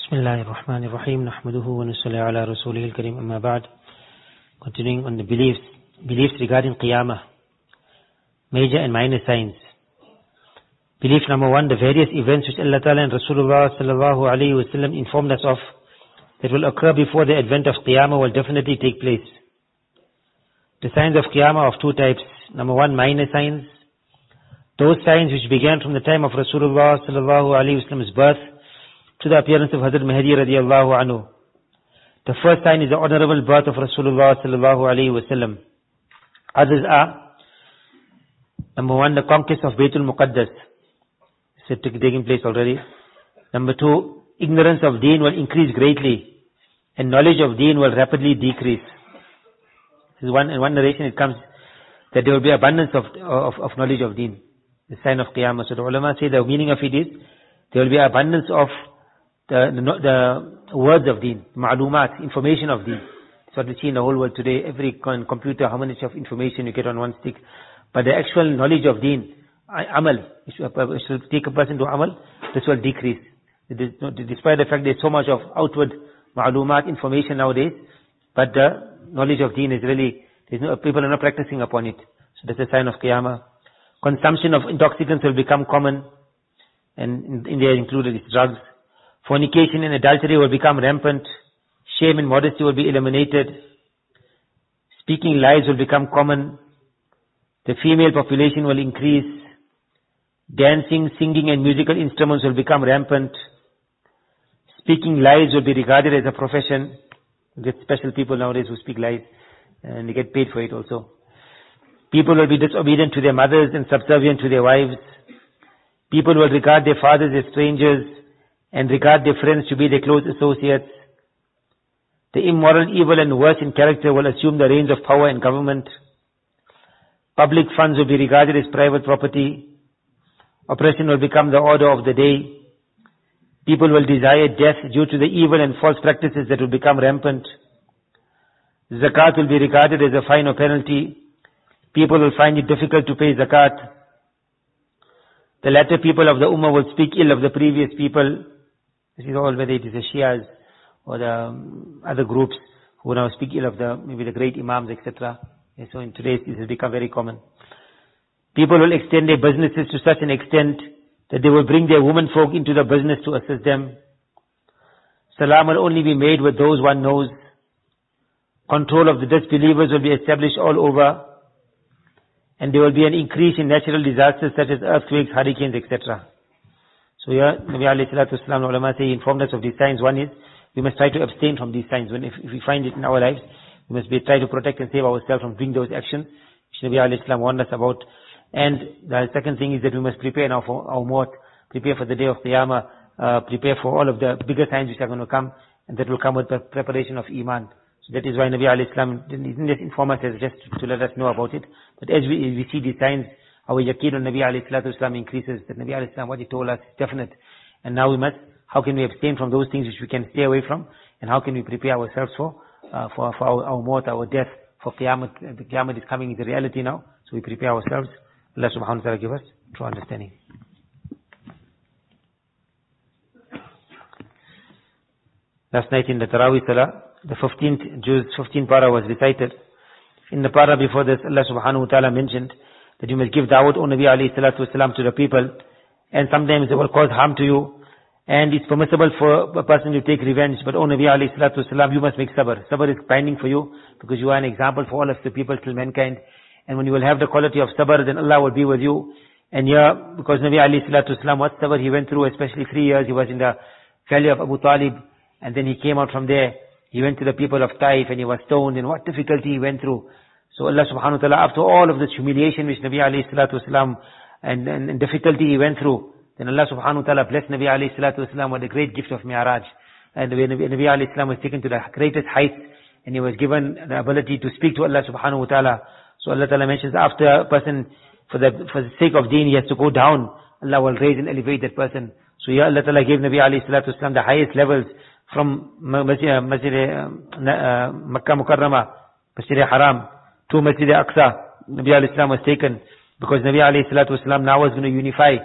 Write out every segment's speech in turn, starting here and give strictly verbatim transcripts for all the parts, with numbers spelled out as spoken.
Bismillahir Rahmanir Rahim. Nahmaduhu wa nusalli ala rasulihil kareem. Amma ba'd. Continuing on the beliefs, beliefs regarding Qiyamah, major and minor signs. Belief number one, the various events which Allah Ta'ala and Rasulullah Sallallahu Alaihi Wasallam informed us of that will occur before the advent of Qiyamah will definitely take place. The signs of Qiyamah of two types. Number one, minor signs. Those signs which began from the time of Rasulullah Sallallahu Alaihi Wasallam's birth to the appearance of Hazrat Mahdi radiallahu anhu. The first sign is the honorable birth of Rasulullah Sallallahu Alaihi Wasallam. Others are, number one, the conquest of Baytul Muqaddas. It's taking place already. Number two, ignorance of deen will increase greatly and knowledge of deen will rapidly decrease. This is one, in one narration it comes that there will be abundance of, of, of knowledge of deen. The sign of Qiyamah. So the ulama say the meaning of it is there will be abundance of the, the, the words of deen, ma'lumat, information of deen. That's what we see in the whole world today. Every computer, how much of information you get on one stick. But the actual knowledge of deen, amal, it should take a person to amal, this will decrease. Despite the fact there's so much of outward ma'lumat, information nowadays, but the knowledge of deen is really, there's no, people are not practicing upon it. So that's a sign of Qiyamah. Consumption of intoxicants will become common, and in, in there included is drugs. Fornication and adultery will become rampant. Shame and modesty will be eliminated. Speaking lies will become common. The female population will increase. Dancing, singing and musical instruments will become rampant. Speaking lies will be regarded as a profession. You get special people nowadays who speak lies and they get paid for it also. People will be disobedient to their mothers and subservient to their wives. People will regard their fathers as strangers and regard their friends to be their close associates. The immoral, evil and worse in character will assume the reins of power and government. Public funds will be regarded as private property. Oppression will become the order of the day. People will desire death due to the evil and false practices that will become rampant. Zakat will be regarded as a fine or penalty. People will find it difficult to pay zakat. The latter people of the Ummah will speak ill of the previous people. This is all whether it is the Shias or the um, other groups who now speak ill of the, maybe the great Imams, et cetera. So in today's, this has become very common. People will extend their businesses to such an extent that they will bring their women folk into the business to assist them. Salam will only be made with those one knows. Control of the disbelievers will be established all over. And there will be an increase in natural disasters such as earthquakes, hurricanes, et cetera. So here, Nabi alayhi salatu wasalam, ulama say, he informed us of these signs. One is, we must try to abstain from these signs. When if, if we find it in our lives, we must be, try to protect and save ourselves from doing those actions which Nabi alayhi salam warned us about. And the second thing is that we must prepare now for our maut, prepare for the day of Qiyamah, uh, prepare for all of the bigger signs which are going to come, and that will come with the preparation of Iman. So that is why Nabi alayhi salam didn't just inform us as just to let us know about it. But as we, we see these signs, our yaqeen on Nabi alayhi salatu wasalam increases, that Nabi alayhi salam, what he told us is definite. And now we must, how can we abstain from those things which we can stay away from, and how can we prepare ourselves for, uh, for, for our, our maut, our death, for Qiyamah. The Qiyamah is coming, is a reality now, so we prepare ourselves. Allah subhanahu wa ta'ala give us true understanding. Last night in the Taraweeh Salah, the fifteenth Juz, fifteenth para was recited. In the para before this, Allah subhanahu wa ta'ala mentioned that you must give da'wat, O Nabi alayhi salatu wasalam, to the people, and sometimes it will cause harm to you, and it's permissible for a person to take revenge, but O Nabi alayhi salatu wasalam, you must make sabr. Sabr is binding for you, because you are an example for all of the people till mankind, and when you will have the quality of sabr, then Allah will be with you. And here, because Nabi alayhi salatu wasalam, what sabr he went through, especially three years, he was in the valley of Abu Talib, and then he came out from there. He went to the people of Taif and he was stoned, and what difficulty he went through. So Allah subhanahu wa ta'ala, after all of this humiliation which Nabi alayhi salatu wasalam and, and, and difficulty he went through, then Allah subhanahu wa ta'ala blessed Nabi alayhi salatu wasalam with the great gift of Mi'raj. And Nabi, Nabi alayhi salam was taken to the greatest heights, and he was given the ability to speak to Allah subhanahu wa ta'ala. So Allah ta'ala mentions after a person, for the, for the sake of deen, he has to go down, Allah will raise and elevate that person. So here Allah ta'ala gave Nabi alayhi salatu wasalam the highest levels, from Masjid, Masjid uh, Makkah Mukarramah, Masjid Haram, to Masjid Aqsa. Nabi alayhi salam was taken, because Nabi alayhi salatu wasalam now was going to unify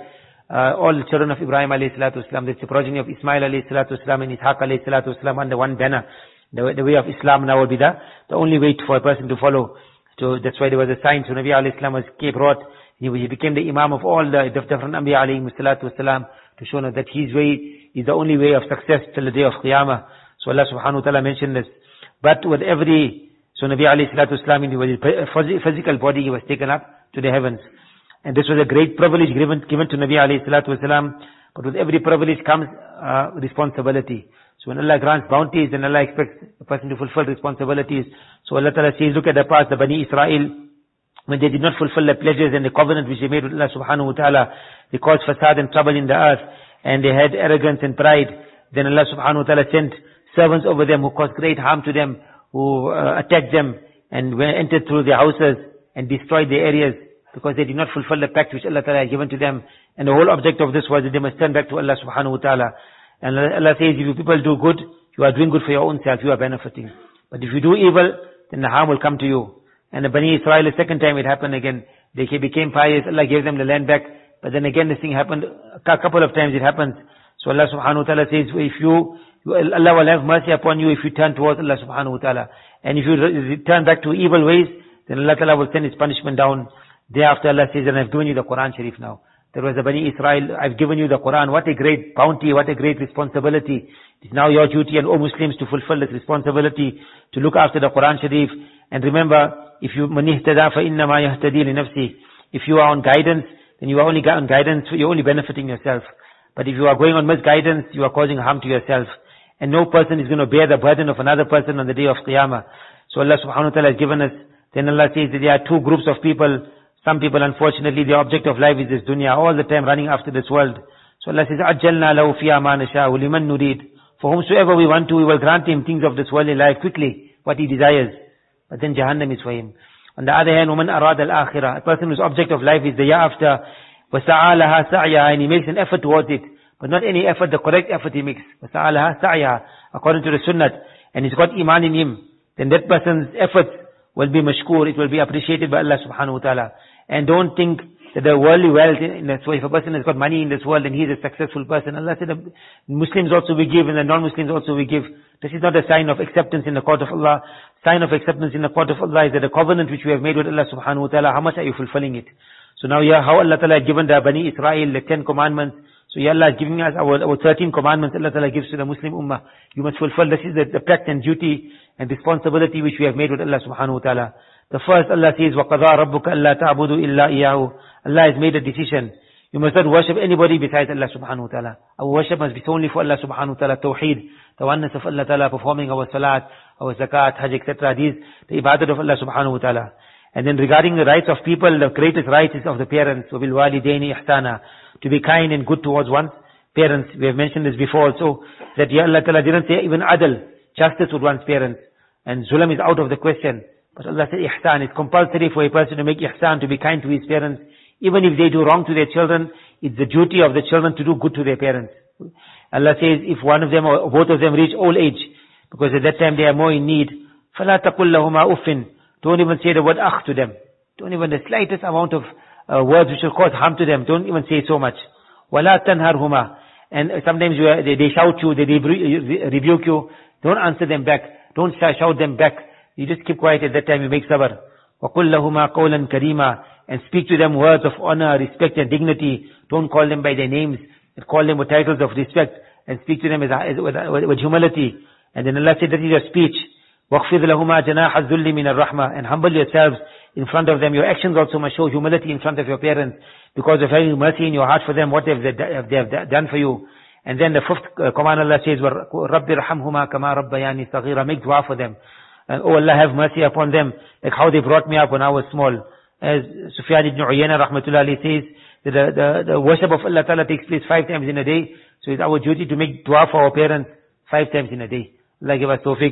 uh, all the children of Ibrahim alayhi salatu wasalam, that's the progeny of Ismail alayhi salatu wasalam and Ishaq alayhi salatu wasalam under one banner. The, the way of Islam now will be the, the only way for a person to follow. So that's why there was a sign. So Nabi alayhi salam was brought. He, he became the Imam of all the different Anbiya alayhi salatu wasalam to show that his way is the only way of success till the day of Qiyamah. So Allah subhanahu wa ta'ala mentioned this. But with every, so Nabi alayhi salatu wasalam, with his physical body, he was taken up to the heavens. And this was a great privilege given, given to Nabi alayhi salatu wasalam. But with every privilege comes uh, responsibility. So when Allah grants bounties, then Allah expects a person to fulfill responsibilities. So Allah Ta'ala says, look at the past, the Bani Israel, when they did not fulfill the pledges and the covenant which they made with Allah subhanahu wa ta'ala, they caused fasad and trouble in the earth, and they had arrogance and pride. Then Allah subhanahu wa ta'ala sent servants over them who caused great harm to them, who uh, attacked them and entered through their houses and destroyed their areas because they did not fulfill the pact which Allah Ta'ala had given to them. And the whole object of this was that they must turn back to Allah subhanahu wa ta'ala. And Allah says, if you people do good, you are doing good for your own self, you are benefiting. But if you do evil, then the harm will come to you. And the Bani Israel, the second time it happened again, they became pious, Allah gave them the land back, but then again this thing happened, a couple of times it happens. So Allah subhanahu wa ta'ala says, if you, Allah will have mercy upon you if you turn towards Allah subhanahu wa ta'ala. And if you return back to evil ways, then Allah ta'ala will send His punishment down. Thereafter Allah says, and I've given you the Quran Sharif now. There was the Bani Israel, I've given you the Quran. What a great bounty, what a great responsibility. It's now your duty and all Muslims to fulfill this responsibility, to look after the Quran Sharif. And remember, if you man ihtada fa innama yahtadi li nafsi. If you are on guidance, then you are only on guidance, you're only benefiting yourself. But if you are going on misguidance, you are causing harm to yourself. And no person is going to bear the burden of another person on the day of Qiyamah. So Allah subhanahu wa ta'ala has given us, then Allah says that there are two groups of people. Some people, unfortunately, the object of life is this dunya, all the time running after this world. So Allah says, أَجَّلْنَا لَهُ فِيهَا مَا نَشَاءُ لِمَن نُرِيدُ. For whomsoever we want to, we will grant him things of this worldly life quickly, what he desires. But then Jahannam is for him. On the other hand, وَمَنْ أَرَادَ الْآخِرَةِ. A person whose object of life is the year after, وَسَعَى لَهَا سَعْيَهَا, and he makes an effort towards it. But not any effort, the correct effort he makes. وَسَعَى لَهَا سَعْيَهَا, according to the sunnah. And he's got iman in him. Then that person's efforts will be mashkur, it will be appreciated by Allah subhanahu wa ta'ala. And don't think that the worldly wealth, in this way, if a person has got money in this world, then he is a successful person. Allah said, the Muslims also we give, and the non-Muslims also we give. This is not a sign of acceptance in the court of Allah. Sign of acceptance in the court of Allah is that the covenant which we have made with Allah subhanahu wa ta'ala, how much are you fulfilling it? So now, yeah, how Allah ta'ala has given the Bani Israel the ten commandments. So yeah, Allah is giving us our, our thirteen commandments Allah ta'ala gives to the Muslim ummah. You must fulfill, this is the, the pact and duty and responsibility which we have made with Allah subhanahu wa ta'ala. The first, Allah says, وَقَضَى رَبُّكَ أَلَّا تَعْبُدُوا إِلَّا إِيَّاهُ. Allah has made a decision. You must not worship anybody besides Allah subhanahu wa ta'ala. Our worship must be solely for Allah subhanahu wa ta'ala. Tawheed, the oneness of Allah ta'ala, performing our salat, our zakat, hajj, et cetera. These, the ibadat of Allah subhanahu wa ta'ala. And then regarding the rights of people, the greatest right is of the parents. وَبِالْوَالِدَيْنِ إِحْسَانًا. To be kind and good towards one's parents. We have mentioned this before also, that Ya Allah ta'ala didn't say even adl, justice with one's parents. And zulam is out of the question. But Allah said ihsan, it's compulsory for a person to make ihsan, to be kind to his parents. Even if they do wrong to their children, it's the duty of the children to do good to their parents. Allah says if one of them or both of them reach old age, because at that time they are more in need, فَلَا تَقُلْ لَهُمَا أُفٍّ. Don't even say the word akh to them. Don't even the slightest amount of uh, words which will cause harm to them. Don't even say so much. وَلَا تَنْهَرْهُمَا. And sometimes you are, they, they shout you, they rebuke you. Don't answer them back. Don't shout them back. You just keep quiet at that time, you make sabr. وَقُلْ لَهُمَا قَوْلًا كَرِيمًا. And speak to them words of honor, respect and dignity. Don't call them by their names. Call them with titles of respect. And speak to them as, as, with, with humility. And then Allah said, that is your speech. وَاخْفِضْ لَهُمَا جَنَاحَ الذُّلِّ مِنَ الرَّحْمَةِ. And humble yourselves in front of them. Your actions also must show humility in front of your parents. Because of having mercy in your heart for them, what have they, they have done for you. And then the fifth uh, command Allah says, رَبِّ رَحَمْهُمَا كَمَا رَبَّيَانِي صَغِيرًا. Make dua for them. And oh Allah, have mercy upon them, like how they brought me up when I was small. As Sufyan ibn Uyayna rahmatullah alayhi says, that the, the, the worship of Allah Ta'ala takes place five times in a day. So it's our duty to make dua for our parents five times in a day. Allah give us tawfiq.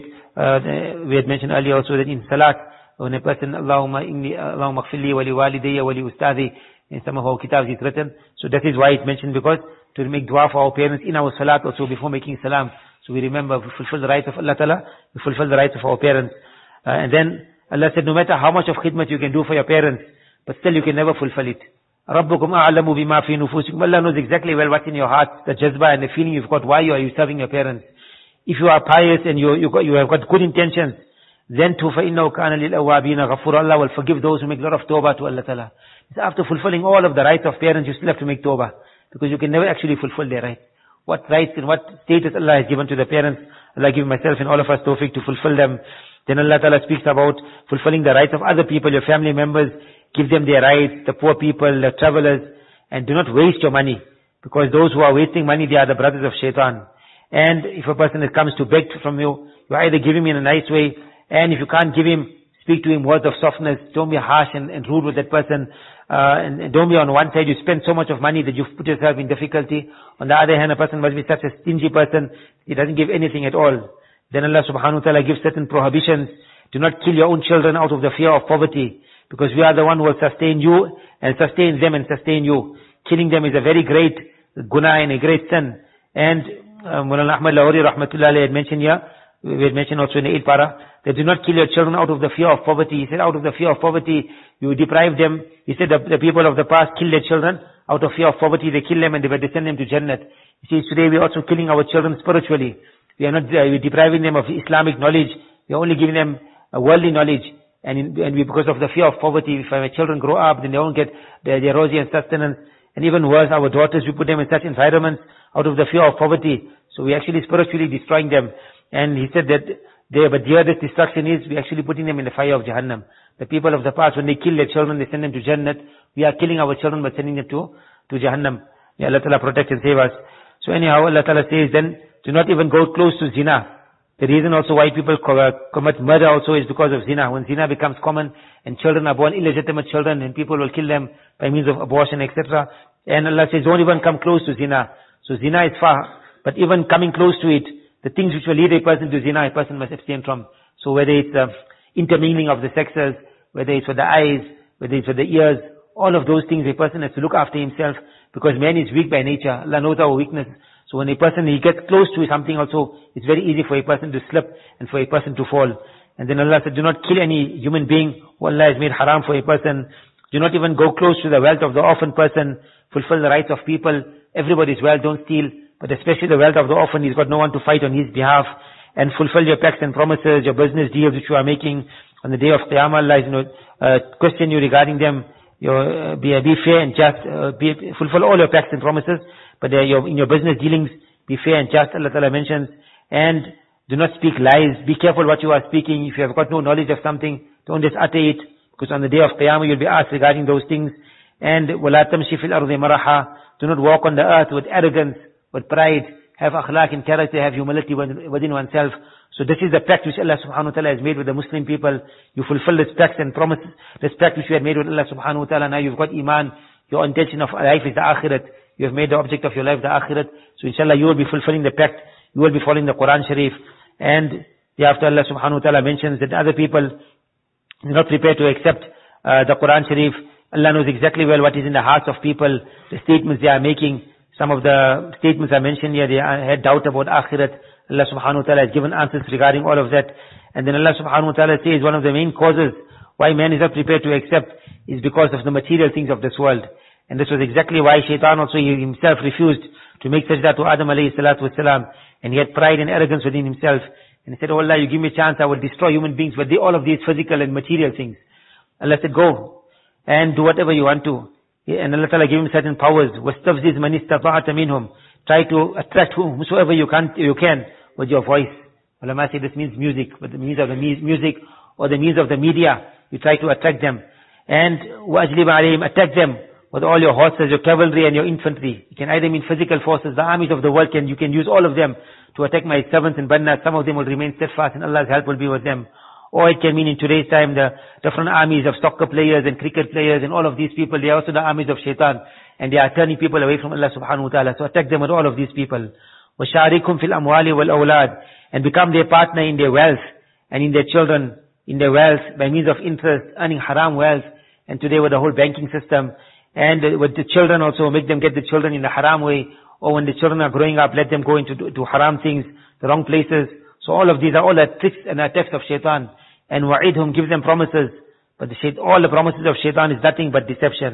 Uh, we had mentioned earlier also that in salat, when a person, Allahumma inni, Allahumma aghfirli wa li walidayya wa li ustadi, in some of our kitabs it's written. So that is why it's mentioned, because to make dua for our parents in our salat also before making salam. So we remember, we fulfill the rights of Allah Ta'ala, we fulfill the rights of our parents. Uh, and then Allah said, no matter how much of khidmat you can do for your parents, but still you can never fulfill it. رَبُّكُمْ أَعْلَمُ بِمَا فِي نُفُوسِكُمْ. Allah knows exactly well what's in your heart, the jazba and the feeling you've got. Why you are you serving your parents? If you are pious and you, you, got, you have got good intentions, then too, فَإِنَّهُ كَانَ لِلْأَوَّابِينَ غَفُورًا. Allah will forgive those who make a lot of tawbah to Allah Ta'ala. After fulfilling all of the rights of parents, you still have to make tawbah, because you can never actually fulfill their rights. What rights and what status Allah has given to the parents, Allah give myself and all of us tawfiq to fulfill them. Then Allah Ta'ala speaks about fulfilling the rights of other people, your family members. Give them their rights, the poor people, the travelers, and do not waste your money, because those who are wasting money, they are the brothers of shaitan. And if a person comes to beg from you, you either give him in a nice way, and if you can't give him, speak to him words of softness. Don't be harsh and, and rude with that person. Uh, and, and don't be on one side, you spend so much of money that you've put yourself in difficulty. On the other hand, a person must be such a stingy person, he doesn't give anything at all. Then Allah subhanahu wa ta'ala gives certain prohibitions. Do not kill your own children out of the fear of poverty, because we are the one who will sustain you and sustain them and sustain you. Killing them is a very great guna and a great sin. And uh, Mulana Ahmad Lahori rahmatullah alayhi had mentioned here, we had mentioned also in the eighth para, that do not kill your children out of the fear of poverty. He said out of the fear of poverty, you deprive them. He said the, the people of the past kill their children out of fear of poverty. They kill them and they will descend them to Jannat. He says today we are also killing our children spiritually. We are not uh, we're depriving them of Islamic knowledge. We are only giving them uh, worldly knowledge. And, in, and we, because of the fear of poverty, if our children grow up, then they won't get their, their rosy and sustenance. And even worse, our daughters, we put them in such environments out of the fear of poverty. So we're actually spiritually destroying them. And he said that they, but here this destruction is, we're actually putting them in the fire of Jahannam. The people of the past, when they kill their children, they send them to Jannat. We are killing our children by sending them to, to Jahannam. May Allah Ta'ala protect and save us. So anyhow, Allah Ta'ala says then, do not even go close to zina. The reason also why people commit murder also is because of zina. When zina becomes common and children are born illegitimate children and people will kill them by means of abortion, et cetera. And Allah says, don't even come close to zina. So zina is far, but even coming close to it, the things which will lead a person to zina, a person must abstain from. So whether it's uh, intermingling of the sexes, whether it's for the eyes, whether it's for the ears, all of those things a person has to look after himself, because man is weak by nature. Allah knows our weakness. So when a person, he gets close to something also, it's very easy for a person to slip and for a person to fall. And then Allah said, do not kill any human being who Allah has made haram for a person. Do not even go close to the wealth of the orphan person. Fulfill the rights of people. Everybody's wealth, don't steal. But especially the wealth of the orphan, he's got no one to fight on his behalf. And fulfill your pacts and promises, your business deals which you are making. On the day of Qiyamah, Allah is, you know, uh, question you regarding them. Your, uh, be, be fair and just, uh, be, fulfill all your pacts and promises. But uh, your, in your business dealings, be fair and just, Allah Ta'ala mentions. And do not speak lies. Be careful what you are speaking. If you have got no knowledge of something, don't just utter it. Because on the day of Qiyamah, you'll be asked regarding those things. And وَلَا تَمْشِ فِي الْأَرْضِ مَرَحًا. Do not walk on the earth with arrogance, with pride. Have akhlaq and character, have humility within oneself. So this is the pact which Allah subhanahu wa ta'ala has made with the Muslim people. You fulfill this pact and promises, this pact which you had made with Allah subhanahu wa ta'ala. Now you've got iman. Your intention of life is the akhirat. You have made the object of your life the akhirat. So inshallah you will be fulfilling the pact. You will be following the Quran Sharif. And thereafter Allah subhanahu wa ta'ala mentions that other people are not prepared to accept uh, the Quran Sharif. Allah knows exactly well what is in the hearts of people, the statements they are making. Some of the statements I mentioned here, they had doubt about akhirat. Allah subhanahu wa ta'ala has given answers regarding all of that. And then Allah subhanahu wa ta'ala says one of the main causes why man is not prepared to accept is because of the material things of this world. And this was exactly why Shaitan also himself refused to make sajda to Adam alayhi salatu wasalam. And he had pride and arrogance within himself. And he said, oh Allah, you give me a chance, I will destroy human beings, but they, all of these physical and material things. Allah said, go and do whatever you want to. And Allah Ta'ala gave him certain powers. وَاسْتَفْزِزْ مَنِ اسْتَطَعْتَ مِنْهُمْ. Try to attract whomsoever you can, you can with your voice. Ulama say this means music, with the means of the music or the means of the media. You try to attract them. And وَأَجْلِبَ عَلَيْهِمْ. Attack them with all your horses, your cavalry and your infantry. You can either mean physical forces, the armies of the world, can you can use all of them to attack my servants in Badna. Some of them will remain steadfast and Allah's help will be with them. Or it can mean in today's time the different armies of soccer players and cricket players and all of these people, they are also the armies of shaitan. And they are turning people away from Allah subhanahu wa ta'ala. So attack them with all of these people. وَشَارِكُمْ فِي الْأَمْوَالِ وَالْأَوْلَادِ. And become their partner in their wealth and in their children, in their wealth by means of interest, earning haram wealth. And today with the whole banking system. And with the children also, make them get the children in the haram way. Or when the children are growing up, let them go into to haram things, the wrong places. So all of these are all the tricks and attacks of shaitan. And wa'idhum, give them promises. But the shait, all the promises of shaitan is nothing but deception.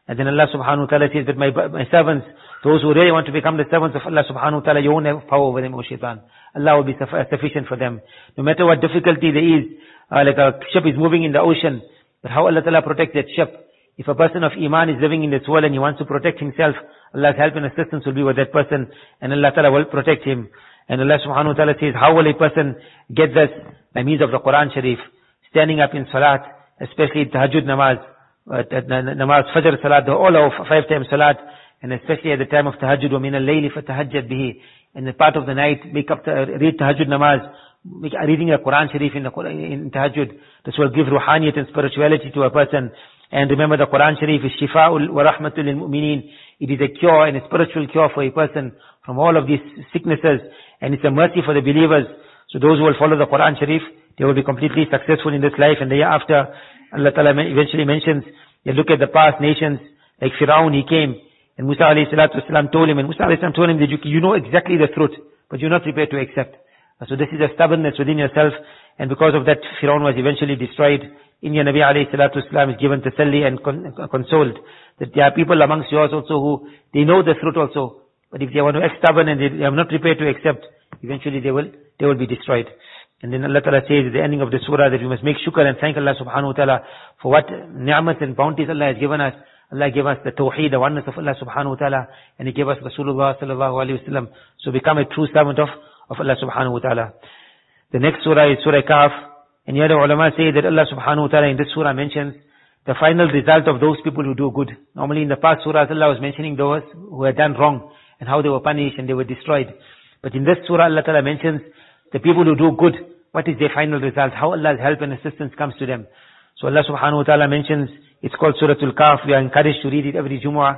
And then Allah subhanahu wa ta'ala says that my, my servants, those who really want to become the servants of Allah subhanahu wa ta'ala, you won't have power over them, O shaitan. Allah will be sufficient for them. No matter what difficulty there is, uh, like a ship is moving in the ocean, but how Allah ta'ala protects that ship? If a person of Iman is living in this world and he wants to protect himself, Allah's help and assistance will be with that person, and Allah ta'ala will protect him. And Allah subhanahu wa ta'ala says, how will a person get this? By means of the Quran Sharif, standing up in salat, especially tahajjud namaz, uh, namaz, fajr salat, the all of five times salat, and especially at the time of tahajjud, وَمِنَ اللَّيْلِ فَتَهَجَّدْ بِهِ. In the part of the night, make up, the, read tahajjud namaz, make, reading the Quran Sharif in, the, in tahajjud. This will give ruhaniyat and spirituality to a person. And remember, the Quran Sharif is shifa'ul wa rahmatul lil mu'mineen. It is a cure and a spiritual cure for a person from all of these sicknesses, and it's a mercy for the believers. So those who will follow the Quran Sharif, they will be completely successful in this life and the year after. Allah Ta'ala eventually mentions, you look at the past nations, like Firaun, he came, and Musa alayhi salatu wasalam told him, and Musa alayhi salam told him that you, you know exactly the truth, but you're not prepared to accept. So this is a stubbornness within yourself, and because of that, Firaun was eventually destroyed. India Nabi alayhi salatu wasalam is given tasalli and con- consoled that there are people amongst yours also who, they know the truth also, but if they want to act stubborn and they, they are not prepared to accept, eventually they will, they will be destroyed. And then Allah Ta'ala says at the ending of the surah that we must make shukr and thank Allah subhanahu wa ta'ala for what ni'mat and bounties Allah has given us. Allah gave us the tawheed, the oneness of Allah subhanahu wa ta'ala, and He gave us Rasulullah sallallahu alayhi wa sallam. So become a true servant of, of Allah subhanahu wa ta'ala. The next surah is Surah Kahf, and here the ulama say that Allah subhanahu wa ta'ala in this surah mentions the final result of those people who do good. Normally in the past surahs Allah was mentioning those who had done wrong and how they were punished and they were destroyed. But in this surah Allah ta'ala mentions the people who do good, what is their final result, how Allah's help and assistance comes to them. So Allah subhanahu wa ta'ala mentions, it's called Suratul Kahf. We are encouraged to read it every Jumu'ah.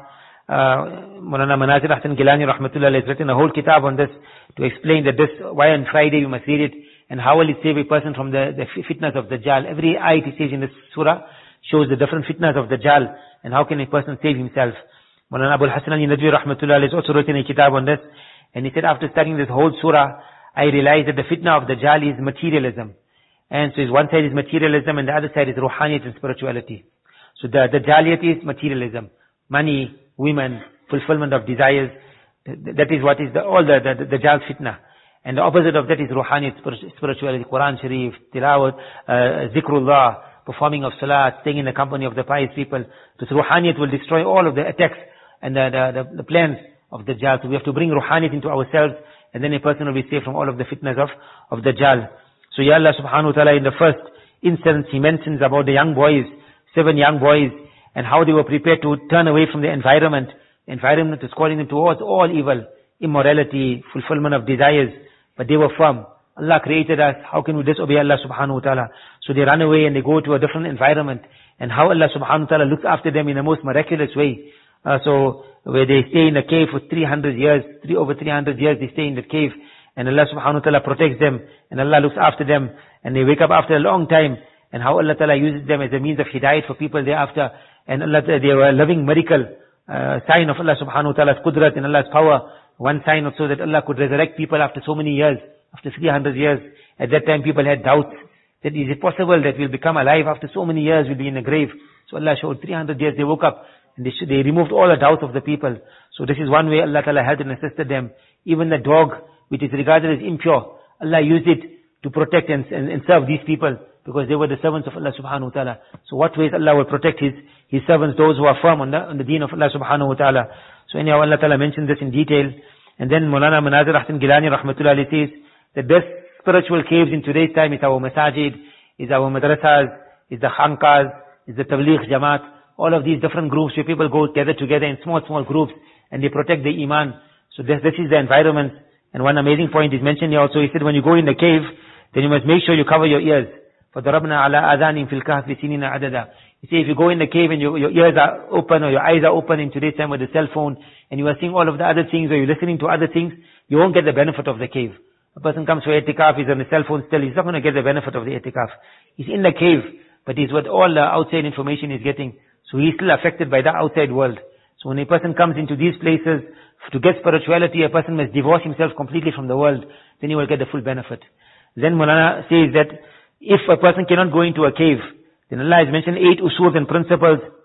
Uh, Maulana Manazir Ahsan Gilani rahmatullah has written a whole kitab on this to explain that this, why on Friday you must read it, and how will it save a person from the, the fitnas of Dajjal. Every ayat he says in this surah shows the different fitnas of Dajjal, and how can a person save himself. Maulana Abul Hasan al-Nadwi rahmatullah has also written a kitab on this, and he said after studying this whole surah, I realized that the fitna of Dajjal is materialism. And so one side is materialism and the other side is ruhaniyat and spirituality. So the, the Dajjaliyat is materialism. Money, women, fulfillment of desires. That is what is the, all the, the, the Dajjal fitna. And the opposite of that is ruhaniyat, spirituality, Quran Sharif, tilawat, uh, zikrullah, performing of salat, staying in the company of the pious people. This ruhaniyat will destroy all of the attacks and the, the, the, the plans of Dajjal. So we have to bring ruhaniyat into ourselves, and then a person will be saved from all of the fitnas of, of Dajjal. So Ya Allah subhanahu wa ta'ala in the first instance He mentions about the young boys, seven young boys, and how they were prepared to turn away from the environment. The environment is calling them towards all evil, immorality, fulfillment of desires, but they were firm. Allah created us, how can we disobey Allah subhanahu wa ta'ala? So they run away and they go to a different environment, and how Allah subhanahu wa ta'ala looks after them in the most miraculous way. Uh, so where they stay in a cave for three hundred years, three, over three hundred years they stay in the cave, and Allah subhanahu wa ta'ala protects them, and Allah looks after them, and they wake up after a long time, and how Allah ta'ala uses them as a means of hidayat for people thereafter, and Allah, they were a living miracle, uh, sign of Allah subhanahu wa ta'ala's qudrat and Allah's power, one sign also that Allah could resurrect people after so many years, after three hundred years. At that time people had doubts, that is it possible that we'll become alive after so many years, we'll be in the grave. So Allah showed three hundred years, they woke up, and they, they removed all the doubts of the people. So this is one way Allah ta'ala helped and assisted them. Even the dog, which is regarded as impure, Allah used it to protect and, and, and serve these people, because they were the servants of Allah subhanahu wa ta'ala. So what ways Allah will protect His, His servants, those who are firm on the, on the deen of Allah subhanahu wa ta'ala. So anyhow, Allah ta'ala mentioned this in detail. And then Maulana Manazir Ahsan Gilani rahmatullah says that this spiritual caves in today's time is our masajid, is our madrasas, is the khanqahs, is the tabligh jamaat, all of these different groups where people go gather together in small, small groups, and they protect the iman. So this, this is the environment. And one amazing point is mentioned here also. He said when you go in the cave, then you must make sure you cover your ears. فَضَرَبْنَا عَلَىٰ آذَانِهِمْ فِي الْكَهْفِ سِنِينَ عَدَدًا. You see, if you go in the cave and your, your ears are open or your eyes are open in today's time with the cell phone, and you are seeing all of the other things or you're listening to other things, you won't get the benefit of the cave. A person comes for itikaf, he's on the cell phone still, he's not going to get the benefit of the itikaf. He's in the cave, but he's with all the outside information he's getting. So he's still affected by the outside world. So when a person comes into these places, to get spirituality, a person must divorce himself completely from the world. Then he will get the full benefit. Then Maulana says that if a person cannot go into a cave, then Allah has mentioned eight usuls and principles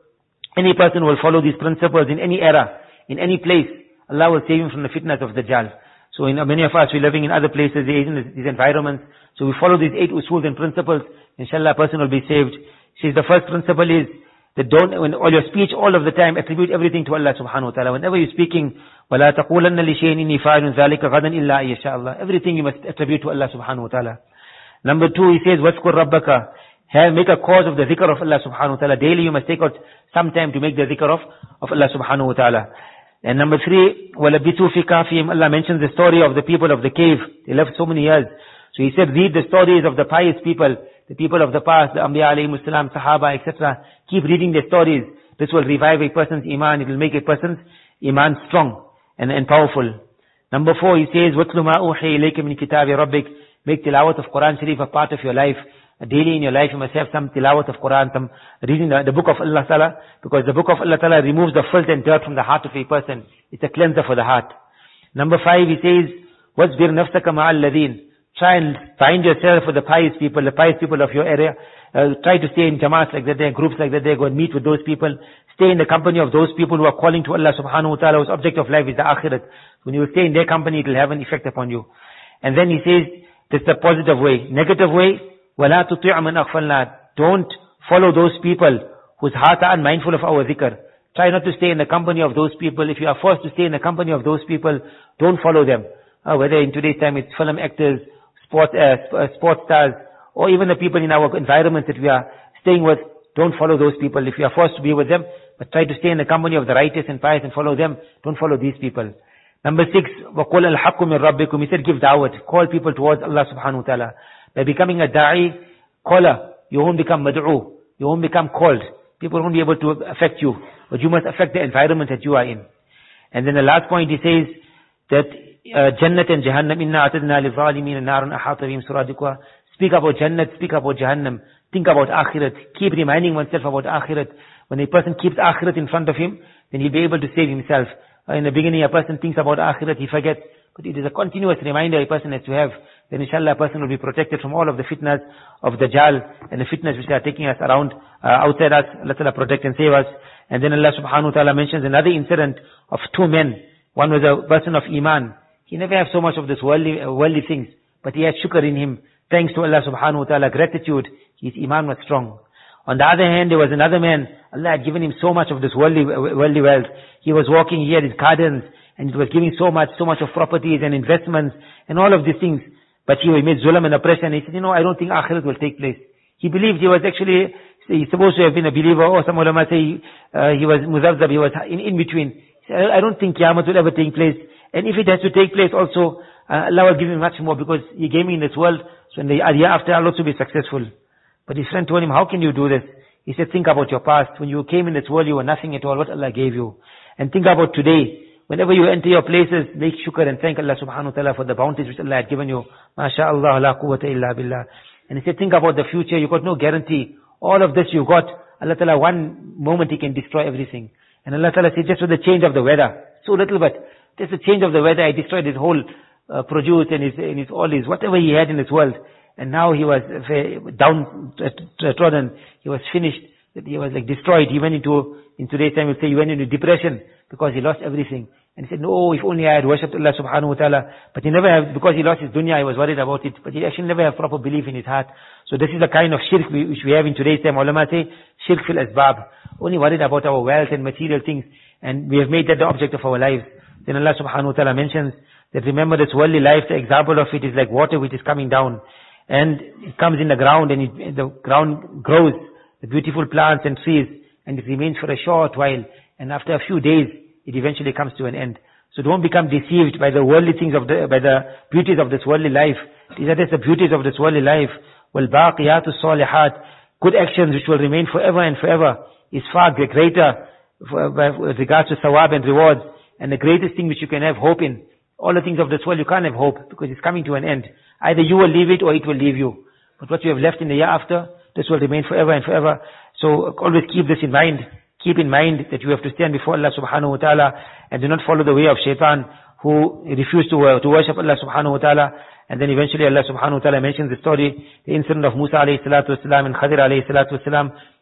Any person who will follow these principles in any era, in any place, Allah will save him from the fitnas of Dajjal. So in many of us, we're living in other places, in these environments. So we follow these eight usuls and principles. Inshallah, a person will be saved. She says the first principle is that don't, when all your speech, all of the time, attribute everything to Allah subhanahu wa ta'ala. Whenever you're speaking, وَلَا تَقُولَنَّ لِشَيْءٍ إِنِّي فَاعِلٌ ذَلِكَ غَدًا إِلَّا أَن يَشَاءَ اللَّهُ. Everything you must attribute to Allah subhanahu wa ta'ala. Number two, he says, وَاذْكُرْ رَبَّكَ. Have, make a cause of the dhikr of Allah subhanahu wa ta'ala. Daily you must take out some time to make the dhikr of, of Allah subhanahu wa ta'ala. And number three, وَلَبِثُوا فِي كَهْفِهِمْ. Allah mentions the story of the people of the cave. They lived so many years. So he said, read the stories of the pious people, the people of the past, the Anbiya alayhi salam, Sahaba, et cetera. Keep reading their stories. This will revive a person's iman. It will make a person's iman strong and, and powerful. Number four, he says, وَاتْلُ مَا أُوحِيَ إِلَيْكَ مِنْ كِتَابِ رَبِّكَ. Make tilawat of Quran Sharif a part of your life. Daily in your life you must have some tilawat of Quran, some reading the, the book of Allah Ta'ala, because the book of Allah Ta'ala removes the filth and dirt from the heart of a person. It's a cleanser for the heart. Number five, he says, وَاصْبِرْ نَفْسَكَ مَعَ الَّذِينَ. Try and find yourself for the pious people, the pious people of your area. Uh, try to stay in jamaats like that, there, groups like that, there, go and meet with those people. Stay in the company of those people who are calling to Allah subhanahu wa ta'ala, whose object of life is the akhirat. When you stay in their company, it will have an effect upon you. And then he says, this is the positive way. Negative way, وَلَا تُطِعْ مَنْ أَغْفَلْنَا. Don't follow those people whose hearts are unmindful of our dhikr. Try not to stay in the company of those people. If you are forced to stay in the company of those people, don't follow them. Uh, whether in today's time it's film actors, sport, uh, sports stars, or even the people in our environments that we are staying with, don't follow those people. If you are forced to be with them, but try to stay in the company of the righteous and pious and follow them. Don't follow these people. Number six, وَقُلْ الْحَقُّ مِنْ رَبِّكُمْ. He said, give da'wat. Call people towards Allah subhanahu wa ta'ala. By becoming a da'i, caller, you won't become mad'u. You won't become called. People won't be able to affect you. But you must affect the environment that you are in. And then the last point he says, that uh, Jannat and Jahannam, inna atadna li-zalimin narun ahata bihim suradikuha. Speak about Jannat, speak about Jahannam. Think about Akhirat. Keep reminding oneself about Akhirat. When a person keeps Akhirat in front of him, then he'll be able to save himself. Uh, in the beginning, a person thinks about Akhirat, he forgets. But it is a continuous reminder a person has to have. Then inshallah a person will be protected from all of the fitnas of Dajjal and the fitnas which are taking us around, uh, outside us. Allah Ta'ala protect and save us. And then Allah subhanahu wa ta'ala mentions another incident of two men. One was a person of Iman. He never had so much of this worldly, uh, worldly things, but he had shukr in him. Thanks to Allah subhanahu wa ta'ala, gratitude, his Iman was strong. On the other hand, there was another man, Allah had given him so much of this worldly, worldly wealth. He was walking, he had his gardens, and it was giving so much, so much of properties and investments, and all of these things. But he made zulm and oppression. He said, you know, I don't think Akhirat will take place. He believed he was actually, he's supposed to have been a believer, or some ulama say uh, he was muzabzab, he was in, in between. He said, I don't think Qiyamah will ever take place. And if it has to take place also, uh, Allah will give him much more, because he gave me in this world, so in the year after I'll also be successful. But his friend told him, how can you do this? He said, think about your past. When you came in this world, you were nothing at all, what Allah gave you. And think about today. Whenever you enter your places, make shukr and thank Allah subhanahu wa ta'ala for the bounties which Allah had given you. MashaAllah, la quwwata illa billah. And he said, think about the future, you got no guarantee. All of this you got, Allah ta'ala, one moment He can destroy everything. And Allah ta'ala said, just with the change of the weather, so little but, just the change of the weather, I destroyed his whole uh, produce and his, and his, all his, whatever he had in this world. And now he was uh, downtrodden, he was finished, he was like destroyed. He went into, in today's time we'll say, he went into depression because he lost everything. And he said, no, if only I had worshipped Allah subhanahu wa ta'ala. But he never had, because he lost his dunya, he was worried about it. But he actually never had proper belief in his heart. So this is the kind of shirk we, which we have in today's time. Ulama say, shirk fil asbab. Only worried about our wealth and material things. And we have made that the object of our lives. Then Allah subhanahu wa ta'ala mentions that remember this worldly life, the example of it is like water which is coming down. And it comes in the ground and it, the ground grows, the beautiful plants and trees. And it remains for a short while. And after a few days, it eventually comes to an end. So don't become deceived by the worldly things of the, by the beauties of this worldly life. These are just the beauties of this worldly life. وَالْبَاقِيَاتُ الصَّالِحَاتِ. Good actions which will remain forever and forever is far greater with regards to sawab and rewards. And the greatest thing which you can have hope in. All the things of this world you can't have hope because it's coming to an end. Either you will leave it or it will leave you. But what you have left in the year after, this will remain forever and forever. So always keep this in mind. Keep in mind that you have to stand before Allah subhanahu wa ta'ala and do not follow the way of shaitan who refused to, uh, to worship Allah subhanahu wa ta'ala. And then eventually Allah subhanahu wa ta'ala mentions the story, the incident of Musa alayhi salatu wasalam and Khadir alayhi salatu wasalam,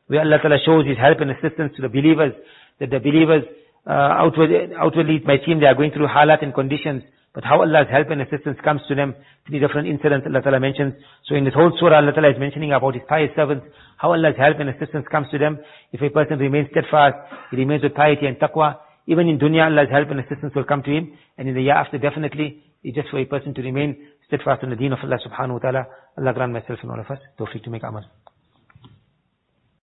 where Allah Ta'ala shows His help and assistance to the believers, that the believers uh, outward, outwardly it might seem they are going through halat and conditions, but how Allah's help and assistance comes to them, three different incidents Allah Ta'ala mentions. So in this whole surah, Allah Ta'ala is mentioning about His pious servants, how Allah's help and assistance comes to them. If a person remains steadfast, he remains with piety and taqwa, even in dunya Allah's help and assistance will come to him, and in the year after definitely, it's just for a person to remain steadfast on the deen of Allah subhanahu wa ta'ala. Allah grant myself and all of us tawfiq to make amal.